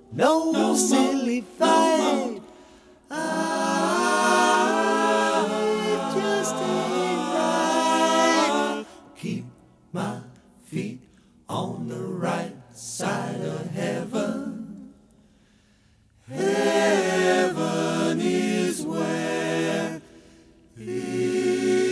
no silly fight. It just ain't right. Keep my feet on the right side.